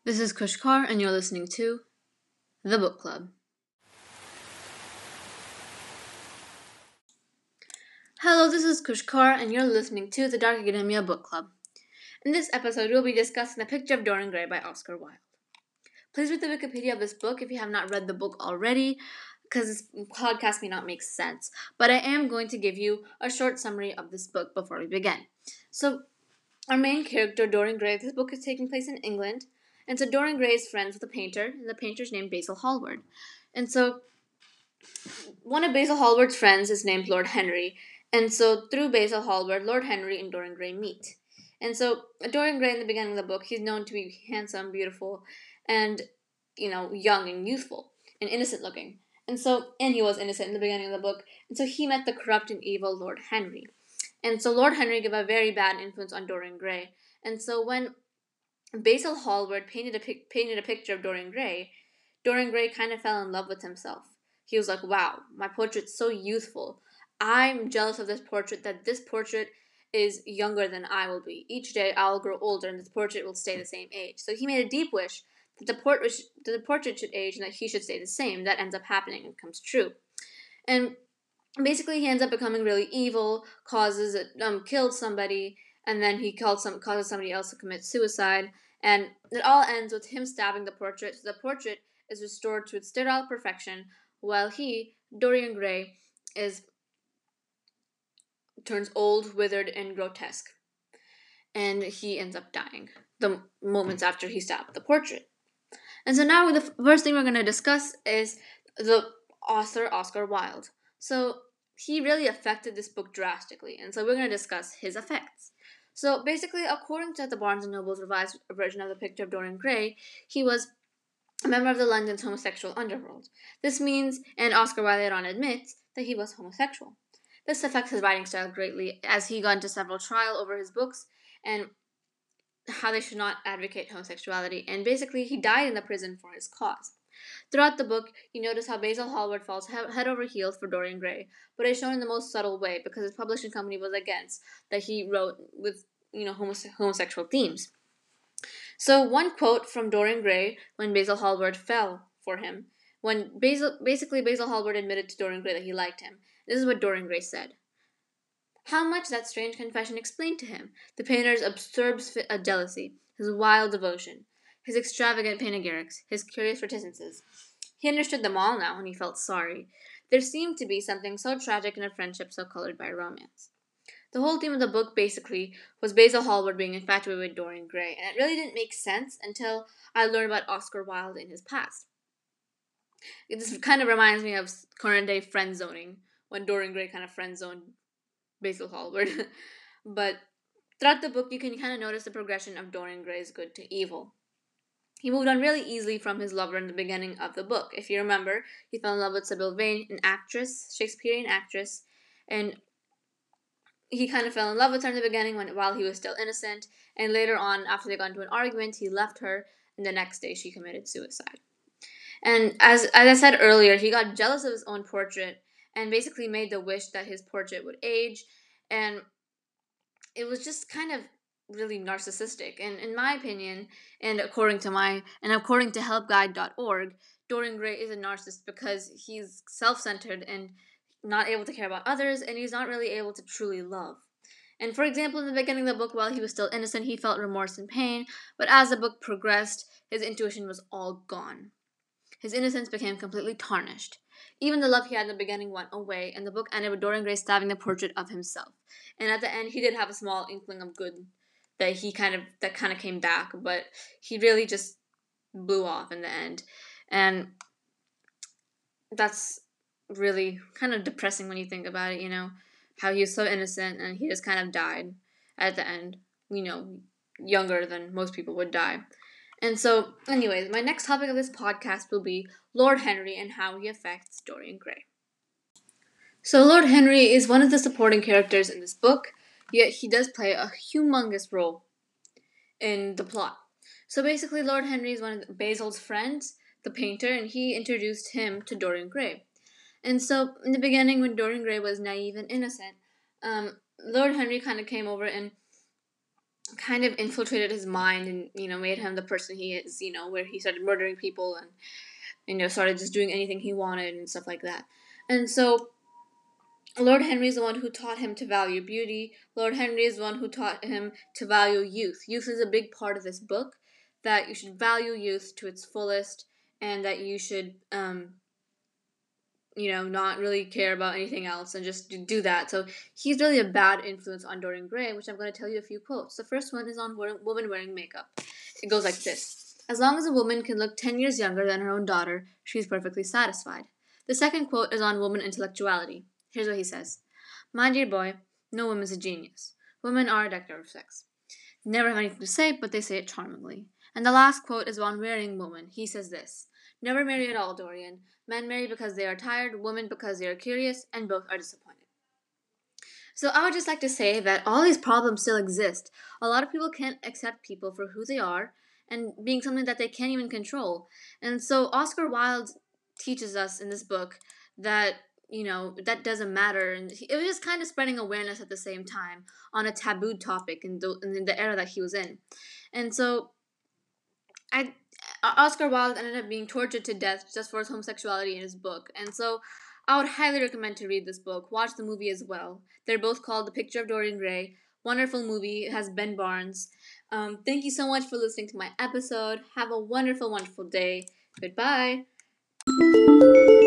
This is Kush Kaur, and you're listening to The Book Club. Hello, this is Kush Kaur, and you're listening to the Dark Academia Book Club. In this episode, we'll be discussing The Picture of Dorian Gray by Oscar Wilde. Please read the Wikipedia of this book if you have not read the book already, because this podcast may not make sense. But I am going to give you a short summary of this book before we begin. So, our main character, Dorian Gray, this book is taking place in England. And so Dorian Gray is friends with a painter, and the painter's named Basil Hallward. And so one of Basil Hallward's friends is named Lord Henry. And so through Basil Hallward, Lord Henry and Dorian Gray meet. And so Dorian Gray in the beginning of the book, he's known to be handsome, beautiful, and, young and youthful and innocent looking. And he was innocent in the beginning of the book. And so he met the corrupt and evil Lord Henry. And so Lord Henry gave a very bad influence on Dorian Gray. And so when Basil Hallward painted a picture of Dorian Gray kind of fell in love with himself. He was like, wow, my portrait's so youthful. I'm jealous of this portrait, that this portrait is younger than I will be. Each day I'll grow older and this portrait will stay the same age. So he made a deep wish that the portrait should age and that he should stay the same. That ends up happening and comes true. And basically he ends up becoming really evil, killed somebody, and then he causes somebody else to commit suicide. And it all ends with him stabbing the portrait. So the portrait is restored to its sterile perfection, while Dorian Gray, turns old, withered, and grotesque. And he ends up dying the moments after he stabbed the portrait. And so now the first thing we're going to discuss is the author, Oscar Wilde. So he really affected this book drastically, and so we're going to discuss his effects. So basically, according to the Barnes & Noble's revised version of The Picture of Dorian Gray, he was a member of the London's homosexual underworld. This means, and Oscar Wilde later on admits, that he was homosexual. This affects his writing style greatly, as he got into several trials over his books and how they should not advocate homosexuality, and basically he died in the prison for his cause. Throughout the book, you notice how Basil Hallward falls head over heels for Dorian Gray, but it's shown in the most subtle way because his publishing company was against that he wrote with homosexual themes. So one quote from Dorian Gray when Basil Hallward fell for him, when Basil Hallward admitted to Dorian Gray that he liked him. This is what Dorian Gray said. How much that strange confession explained to him the painter's absurd fit of jealousy, his wild devotion, his extravagant panegyrics, his curious reticences. He understood them all now, and he felt sorry. There seemed to be something so tragic in a friendship so colored by romance. The whole theme of the book, basically, was Basil Hallward being infatuated with Dorian Gray, and it really didn't make sense until I learned about Oscar Wilde in his past. This kind of reminds me of current day friend zoning, when Dorian Gray kind of friend zoned Basil Hallward. But throughout the book, you can kind of notice the progression of Dorian Gray's good to evil. He moved on really easily from his lover in the beginning of the book. If you remember, he fell in love with Sybil Vane, an actress, Shakespearean actress, and he kind of fell in love with her in the beginning while he was still innocent, and later on, after they got into an argument, he left her, and the next day she committed suicide. And as I said earlier, he got jealous of his own portrait and basically made the wish that his portrait would age, and it was just kind of really narcissistic. And in my opinion, and according to helpguide.org, Dorian Gray is a narcissist because he's self-centered and not able to care about others, and he's not really able to truly love. And for example, in the beginning of the book, while he was still innocent, he felt remorse and pain, but as the book progressed, his intuition was all gone. His innocence became completely tarnished. Even the love he had in the beginning went away, and the book ended with Dorian Gray stabbing the portrait of himself. And at the end, he did have a small inkling of good that kind of came back, but he really just blew off in the end. And that's really kind of depressing when you think about it, how he was so innocent and he just kind of died at the end, younger than most people would die. And so, anyways, my next topic of this podcast will be Lord Henry and how he affects Dorian Gray. So Lord Henry is one of the supporting characters in this book, yet he does play a humongous role in the plot. So basically, Lord Henry is one of Basil's friends, the painter, and he introduced him to Dorian Gray. And so, in the beginning, when Dorian Gray was naive and innocent, Lord Henry kind of came over and kind of infiltrated his mind and, made him the person he is, where he started murdering people and, started just doing anything he wanted and stuff like that. And so Lord Henry is the one who taught him to value beauty. Lord Henry is the one who taught him to value youth. Youth is a big part of this book, that you should value youth to its fullest, and that you should, not really care about anything else and just do that. So he's really a bad influence on Dorian Gray, which I'm going to tell you a few quotes. The first one is on women wearing makeup. It goes like this: "As long as a woman can look 10 years younger than her own daughter, she's perfectly satisfied." The second quote is on woman intellectuality. Here's what he says: "My dear boy, no woman's a genius. Women are a decorative sex. Never have anything to say, but they say it charmingly." And the last quote is on wearing woman. He says this: "Never marry at all, Dorian. Men marry because they are tired, women because they are curious, and both are disappointed." So I would just like to say that all these problems still exist. A lot of people can't accept people for who they are and being something that they can't even control. And so Oscar Wilde teaches us in this book that, that doesn't matter. And it was just kind of spreading awareness at the same time on a taboo topic in the era that he was in. And so I Oscar Wilde ended up being tortured to death just for his homosexuality in his book. And so I would highly recommend to read this book. Watch the movie as well. They're both called The Picture of Dorian Gray. Wonderful movie. It has Ben Barnes. Thank you so much for listening to my episode. Have a wonderful, wonderful day. Goodbye.